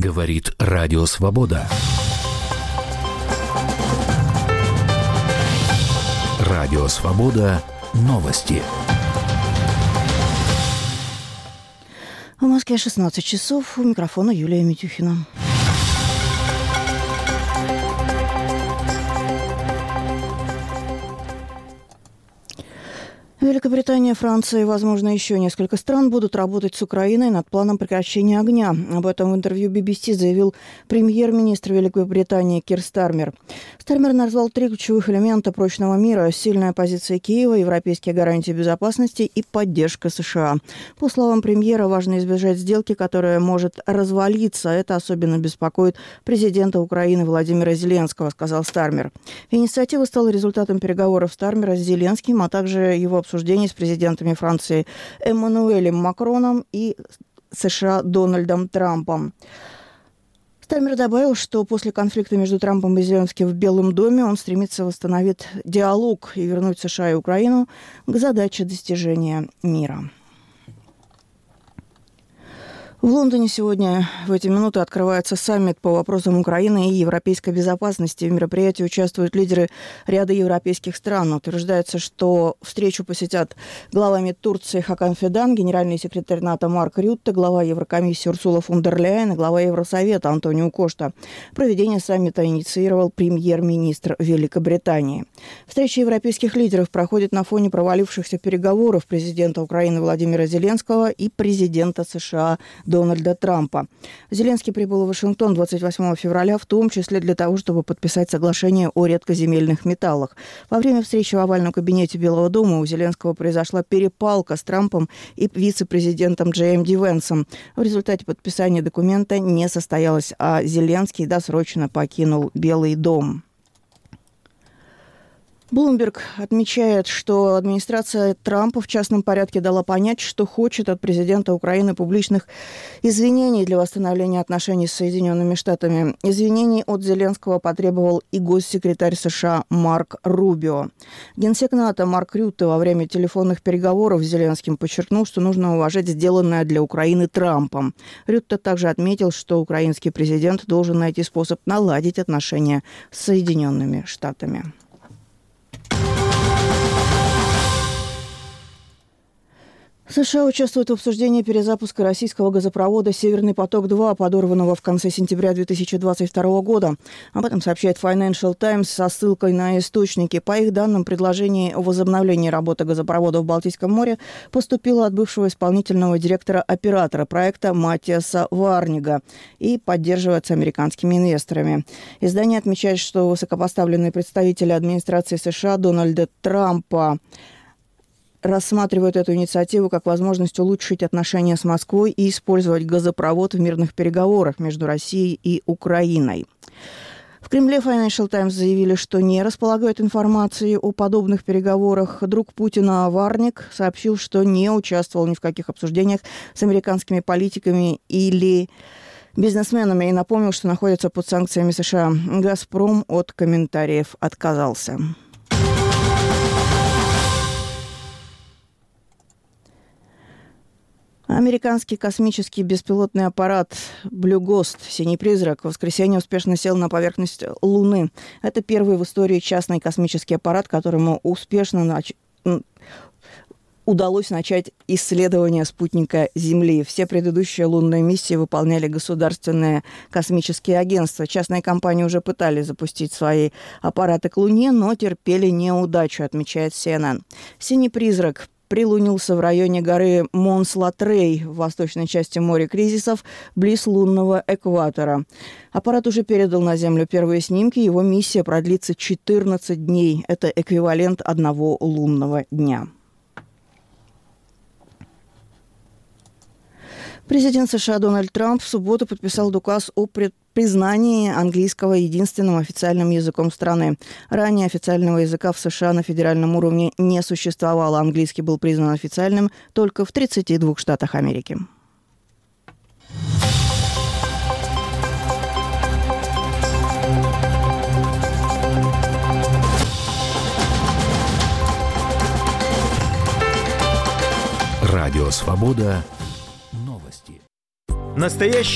Говорит Радио Свобода. Радио Свобода. Новости. В Москве 16 часов. У микрофона Юлия Митюхина. Великобритания, Франция и, возможно, еще несколько стран будут работать с Украиной над планом прекращения огня. Об этом в интервью BBC заявил премьер-министр Великобритании Кир Стармер. Стармер назвал 3 ключевых элемента прочного мира: сильная позиция Киева, европейские гарантии безопасности и поддержка США. По словам премьера, важно избежать сделки, которая может развалиться. Это особенно беспокоит президента Украины Владимира Зеленского, сказал Стармер. Инициатива стала результатом переговоров Стармера с Зеленским, а также его обсуждений с президентами Франции Эммануэлем Макроном и США Дональдом Трампом. Стармер добавил, что после конфликта между Трампом и Зеленским в Белом доме он стремится восстановить диалог и вернуть США и Украину к задаче достижения мира. В Лондоне сегодня в эти минуты открывается саммит по вопросам Украины и европейской безопасности. В мероприятии участвуют лидеры ряда европейских стран. Утверждается, что встречу посетят главами Турции Хакан Фидан, генеральный секретарь НАТО Марк Рютте, глава Еврокомиссии Урсула фон дер Ляйен и глава Евросовета Антонио Кошта. Проведение саммита инициировал премьер-министр Великобритании. Встреча европейских лидеров проходит на фоне провалившихся переговоров президента Украины Владимира Зеленского и президента США Дональда Трампа. Зеленский прибыл в Вашингтон 28 февраля, в том числе для того, чтобы подписать соглашение о редкоземельных металлах. Во время встречи в овальном кабинете Белого дома у Зеленского произошла перепалка с Трампом и вице-президентом Джей Ди Венсом. В результате подписания документа не состоялось, а Зеленский досрочно покинул Белый дом. Bloomberg отмечает, что администрация Трампа в частном порядке дала понять, что хочет от президента Украины публичных извинений для восстановления отношений с Соединенными Штатами. Извинений от Зеленского потребовал и госсекретарь США Марк Рубио. Генсек НАТО Марк Рютте во время телефонных переговоров с Зеленским подчеркнул, что нужно уважать сделанное для Украины Трампом. Рютте также отметил, что украинский президент должен найти способ наладить отношения с Соединенными Штатами. США участвуют в обсуждении перезапуска российского газопровода «Северный поток-2», подорванного в конце сентября 2022 года. Об этом сообщает Financial Times со ссылкой на источники. По их данным, предложение о возобновлении работы газопровода в Балтийском море поступило от бывшего исполнительного директора оператора проекта Матиаса Варнига и поддерживается американскими инвесторами. Издание отмечает, что высокопоставленные представители администрации США Дональда Трампа рассматривают эту инициативу как возможность улучшить отношения с Москвой и использовать газопровод в мирных переговорах между Россией и Украиной. В Кремле Financial Times заявили, что не располагают информацией о подобных переговорах. Друг Путина Варник сообщил, что не участвовал ни в каких обсуждениях с американскими политиками или бизнесменами и напомнил, что находится под санкциями США. «Газпром» от комментариев отказался. Американский космический беспилотный аппарат Blue Ghost, «Синий призрак», в воскресенье успешно сел на поверхность Луны. Это первый в истории частный космический аппарат, которому успешно удалось начать исследование спутника Земли. Все предыдущие лунные миссии выполняли государственные космические агентства. Частные компании уже пытались запустить свои аппараты к Луне, но терпели неудачу, отмечает CNN. «Синий призрак» прилунился в районе горы Монс-Латрей в восточной части моря Кризисов, близ лунного экватора. Аппарат уже передал на Землю первые снимки. Его миссия продлится 14 дней. Это эквивалент одного лунного дня. Президент США Дональд Трамп в субботу подписал указ о признании английского единственным официальным языком страны. Ранее официального языка в США на федеральном уровне не существовало. Английский был признан официальным только в 32 штатах Америки. Радио «Свобода». Новости. Настоящий